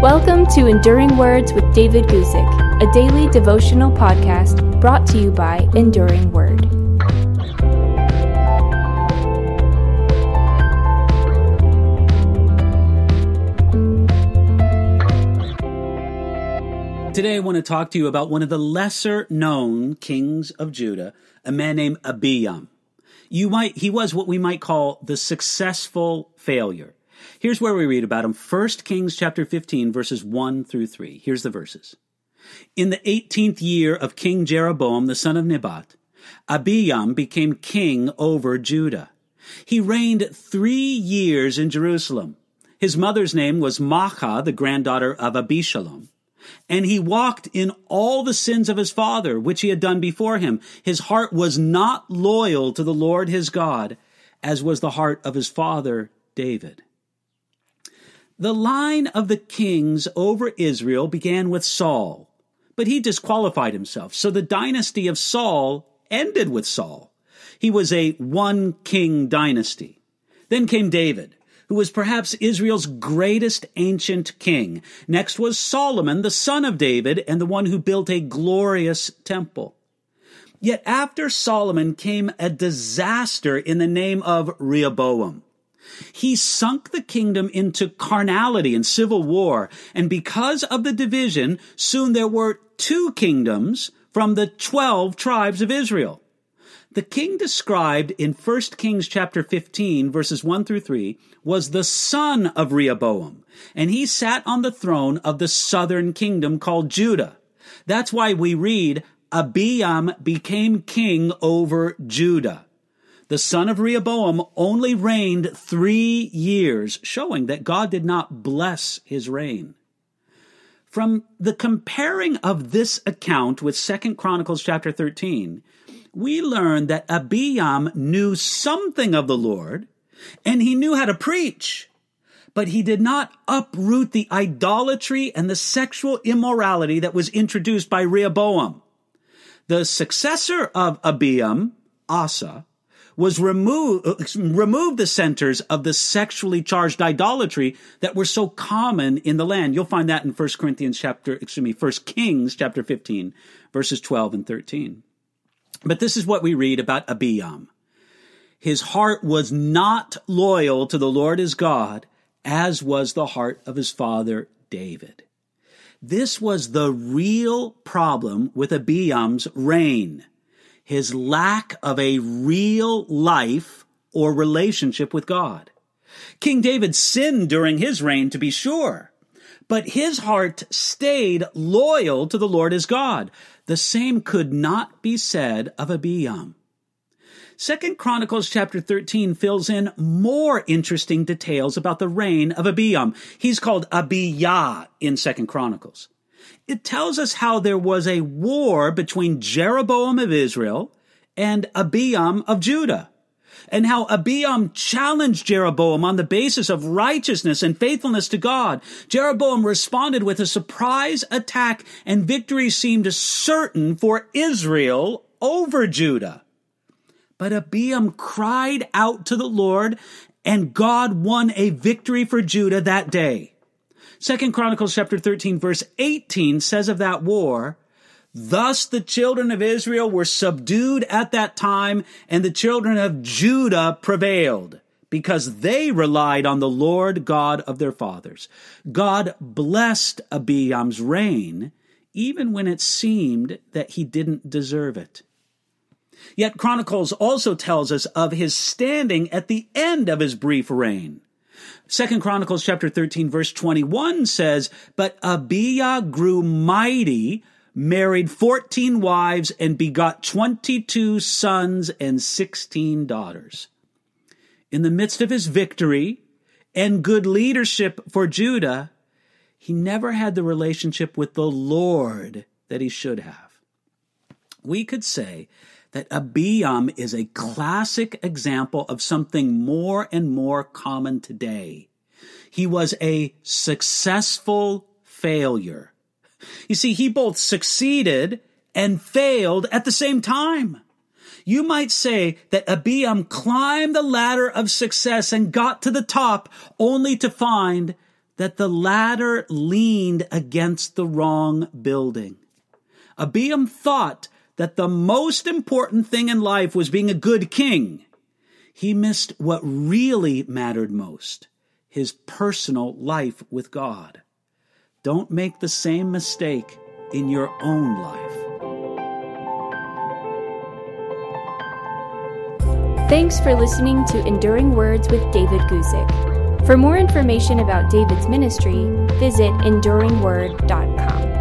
Welcome to Enduring Words with David Guzik, a daily devotional podcast brought to you by Enduring Word. Today I want to talk to you about one of the lesser-known kings of Judah, a man named Abijam. He was what we might call the successful failure. Here's where we read about him. 1 Kings chapter 15, verses 1 through 3. Here's the verses. In the 18th year of King Jeroboam, the son of Nebat, Abijam became king over Judah. He reigned 3 years in Jerusalem. His mother's name was Maachah, the granddaughter of Abishalom. And he walked in all the sins of his father, which he had done before him. His heart was not loyal to the Lord his God, as was the heart of his father David. The line of the kings over Israel began with Saul, but he disqualified himself. So the dynasty of Saul ended with Saul. He was a one-king dynasty. Then came David, who was perhaps Israel's greatest ancient king. Next was Solomon, the son of David, and the one who built a glorious temple. Yet after Solomon came a disaster in the name of Rehoboam. He sunk the kingdom into carnality and civil war, and because of the division, soon there were 2 kingdoms from the 12 tribes of Israel. The king described in 1 Kings chapter 15, verses 1 through 3, was the son of Rehoboam, and he sat on the throne of the southern kingdom called Judah. That's why we read, Abijam became king over Judah. The son of Rehoboam only reigned 3 years, showing that God did not bless his reign. From the comparing of this account with 2 Chronicles chapter 13, we learn that Abijam knew something of the Lord, and he knew how to preach, but he did not uproot the idolatry and the sexual immorality that was introduced by Rehoboam. The successor of Abijam, Asa, was remove the centers of the sexually charged idolatry that were so common in the land. You'll find that in 1 Kings chapter 15, verses 12 and 13. But this is what we read about Abijam. His heart was not loyal to the Lord his God, as was the heart of his father David. This was the real problem with Abijam's reign. His lack of a real life or relationship with God. King David sinned during his reign, to be sure, but his heart stayed loyal to the Lord his God. The same could not be said of Abijam. 2 Chronicles chapter 13 fills in more interesting details about the reign of Abijam. He's called Abijah in 2 Chronicles. It tells us how there was a war between Jeroboam of Israel and Abijam of Judah, and how Abijam challenged Jeroboam on the basis of righteousness and faithfulness to God. Jeroboam responded with a surprise attack, and victory seemed certain for Israel over Judah. But Abijam cried out to the Lord, and God won a victory for Judah that day. 2 Chronicles chapter 13, verse 18 says of that war, "Thus the children of Israel were subdued at that time, and the children of Judah prevailed, because they relied on the Lord God of their fathers." God blessed Abijam's reign, even when it seemed that he didn't deserve it. Yet Chronicles also tells us of his standing at the end of his brief reign. 2 Chronicles chapter 13, verse 21 says, "But Abijah grew mighty, married 14 wives, and begot 22 sons and 16 daughters." In the midst of his victory and good leadership for Judah, he never had the relationship with the Lord that he should have. We could say that Abijam is a classic example of something more and more common today. He was a successful failure. You see, he both succeeded and failed at the same time. You might say that Abijam climbed the ladder of success and got to the top only to find that the ladder leaned against the wrong building. Abiam thought that the most important thing in life was being a good king. He missed what really mattered most, his personal life with God. Don't make the same mistake in your own life. Thanks for listening to Enduring Words with David Guzik. For more information about David's ministry, visit enduringword.com.